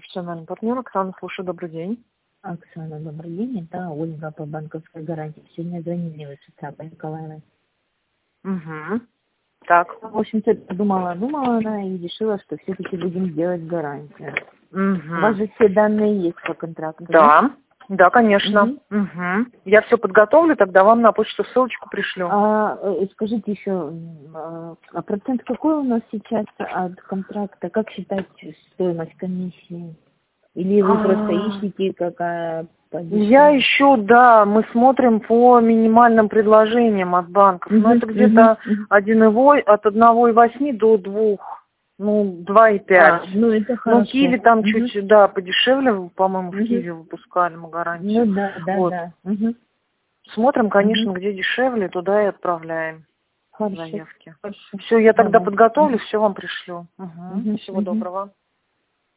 профессиональный партнер. Оксана, слушаю, добрый день. Оксана, добрый день. Это Ольга по банковской гарантии. Сегодня звонили вы с утра по Николаевой. Угу. Так. В общем-то, думала она и решила, что все-таки будем делать гарантию. Угу. У вас же все данные есть по контракту, Да? Да, конечно. Угу. Угу. Я все подготовлю, тогда вам на почту ссылочку пришлю. Скажите еще, процент какой у нас сейчас от контракта? Как считать стоимость комиссии? Или вы просто ищете, какая поддержка? Я ищу, да, мы смотрим по минимальным предложениям от банков. Но это где-то от 1,8 до 2. Ну, 2,5. Ну, это хорошо. Ну, Киеве там чуть, да, подешевле, по-моему, в Киеве выпускали мы гарантию. Ну, да. Смотрим, конечно, где дешевле, туда и отправляем заявки. Хорошо. Все, я тогда подготовлю, все вам пришлю. Всего доброго.